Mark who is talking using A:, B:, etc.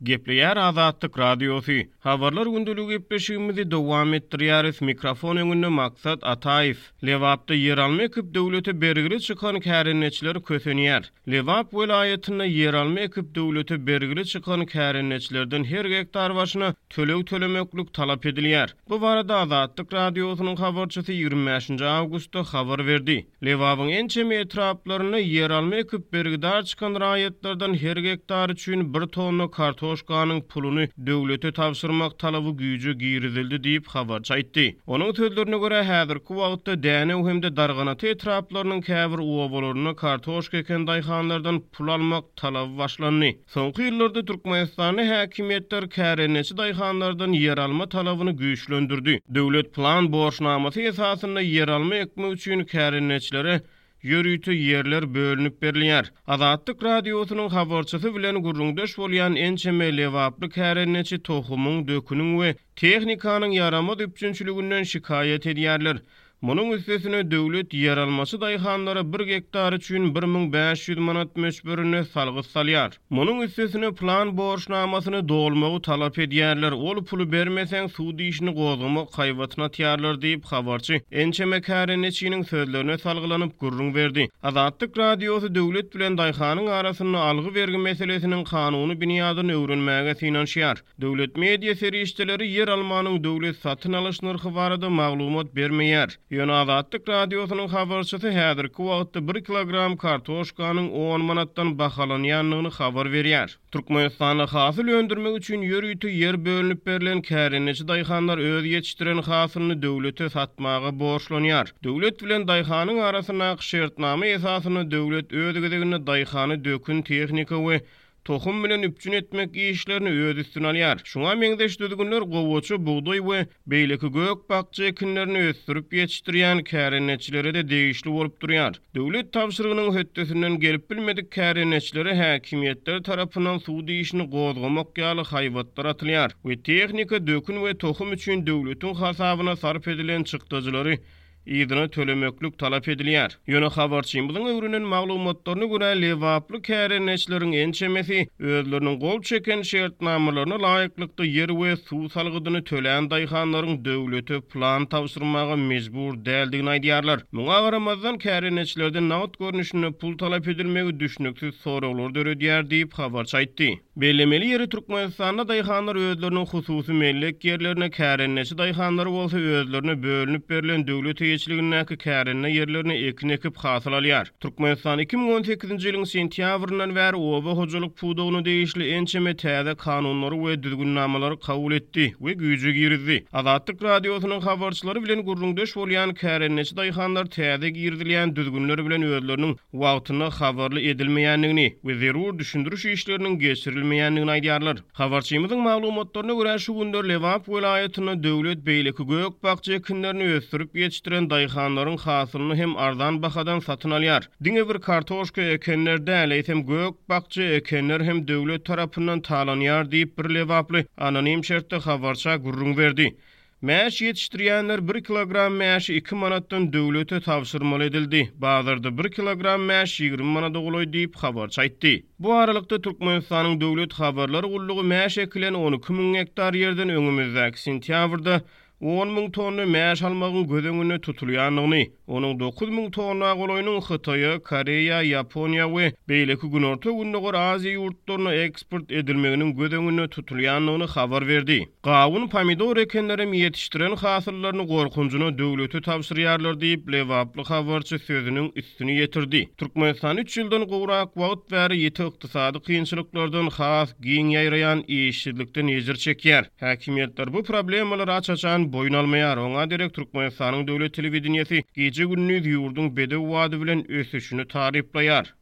A: Gepleýär Azatlyk Radiosu. Habarlar gündülügi gepleşigimizi dowam etdirýäris. Mikrofon öňünde maksat Ataýew. Lewapda yer alma ekip döwleti bergili çykan kärinneçiler kösenýär. Lewap welaýatyna yer alma ekip döwleti bergili çykan kärinneçilerden her hektar başyna tölemeklik talap edilýär. Bu barada Azatlyk Radiosynyň habarçysy 25 awgustda habar berdi. Lewapyň ençe etraplaryna yer alma ekip bergidar çykan raýatlardan her hektar üçin 1 tonna karton Toşkanın pulunu döwlete tapşyrmak talabı güýje girizildi diýip habarçy aýtdy. Onuň sözlerine görä häzirki wagtda däne hemde darganaty etraplarynyň käbir owabalaryna kartoşka eken daýhanlardan pul almak talaby başlandy. Soňky ýyllarda Türkmenistany häkimetler kärenneçi daýhanlardan yer alma talabyny güýçlendirdi. Döwlet plan borçnamasy esasyna yer alma ekmek üçin kärenneçilere ýörüýti yerler bölünip berilýär. Azatlyk Radiosynyň habarçysy bilen gurrundaş bolýan ençeme lewaply kärenneçi tohumyň, dökünüň we tehnikanyň yarama düpçünçiliginden şikayet edýärler. Munun üstesine döwlet yer almasy daýhanlara 1 hektar üçin 1500 manat meşberini salgy salýar. Munun üstesine plan borçnamasyny dolmagy talap edýärler. Ol pulu bermeseň sudy işini gozgamak haýwatyna tiyarlar diýip habarçy ençeme kärenneçiniň sözlerine salgylanyp gurrun berdi. Azatlyk Radiosy döwlet bilen daýhanyň arasyny algy bergi meselesiniň kanuny binýadyny öwrenmäge synanýar. Döwlet media serişçileri yer almanyň döwlet satyn alyş narhy barada maglumat bermeýär. Ýöne Azatlyk Radiosynyň habarçysy häzirki wagtda 1 kilogram kartoşkanyň 10 manatdan bahalanýanlygyny habar berýär. Türkmenistanda hasyl öndürmek üçin ýörüýti yer bölünip berilen kärenneçi daýhanlar öz ýetişdiren hasylyny döwlete satmaga borçlanýar. Döwlet bilen daýhanyň arasyna şertnama esasyna döwlet öz gezegine daýhany dökün tehnika we tohum bilen üpçün etmek işlerini öz üstüne alýar. Şuňa meňdeş düzgünler gowaçy, buğday we beýleki gök bakçy ekinlerini ösdürip ýetişdirýän kärenneçilere de degişli bolup durýar. Döwlet tapşyrygynyň höttesinden gelip bilmedik kärenneçilere häkimetler tarapyndan sudy işini gozgamak ýaly haýwatlar atylýar. We tehnika, dökün we tohum üçin döwletiň hasabyna sarf edilen çykdyjylary ýygyna tölemeklik talap edilýär. Ýöne habarçymyzyň öwrünen maglumatlaryna görä lewaply kärenneçileriň ençemesi özleriniň gol çeken şertnamalaryna laýyklykda yer we suw salgydyny töleýän daýhanlaryň döwlete plan tapşyrmaga mejbur däldigini aýdýarlar. Muňa garamazdan kärenneçilerden nawat görnüşine pul talap edilmegi düşnüksiz soraglar döredýär diýip habarçy aýtdy. Bellemeli ýeri Türkmenistanda daýhanlar özleriniň hususy mellek ýerlerine kärenneçi daýhanlary bolsa özlerine bölünip berilen döwlet ýetişligindäki kärenne ýerlerini ekin ekip hasyl alýar. Türkmenistan 2018-nji ýylyň sentýabryndan bäri oba hojalyk puwdugyny degişli ençeme täze kanunlary we düzgünnamalary kabul etdi we güýje girizdi. Azatlyk Radiosynyň habarçylary bilen gurrundaş bolýan kärenneçi daýhanlar täze girdilýän düzgünleri bilen özleriniň wagtyna habarly edilmeýänligini we zerur düşündiriş işleriniň geçirilmeýänligini aýdýarlar. Habarçymyzyň maglumatlaryna görä şu günler Lewap welaýatyna döwlet beýleki gök bakçy ekinlerini ösdürip ýetişdiren daýhanlaryň hasylyny hem arzan bahadan satyn alýar. Diňe bir kartoşka ekenlerde äleýsem gök bakçy ekenler hem döwlet tarapyndan talanýar diýip bir lewaply anonim şertde habarça gurrun berdi. Mäş ýetişdirýänler 1 kilogram mäşi 2 manatdan döwlete tapşyrmaly edildi. Bazarda 1 kilogram mäş 20 manata goloý diýip habarçy aýtdy. Bu aralykda Türkmenistanyň döwlet habarlary gullugy mäş ekilen 12 000 hektar ýerden öňümizdäki sentýabrda 10 000 tonna mäş almagyň gözeňine tutulýanlygyny, onuň 9 000 tonna goloýunyň Hytaýa, Koreýa, Ýaponiýa we beýleki Günorta Günnäger Aziýa ýurtlaryna eksport edilmeginiň gözeňine tutulýanlygyny habar berdi. Gawun pomidor ekenleri ýetişdiren hasyllaryny gorkunjuna döwlete tapşyrýarlar diýip lewaply habarçy sözüniň üstüne ýetirdi. Türkmenistan 3 ýyldan gowrak wagt bäri ýeti ykdysady kynçylyklardan has giň ýaýraýan işçilikden ejir çekýär. Häkimetler bu problemalary açaçan boyun almaýar. Oňa direkt Türkmenistanyň döwlet telewizionyasy gece gündüz ýurdun bedew wady bilen ösüşini tariflaýar.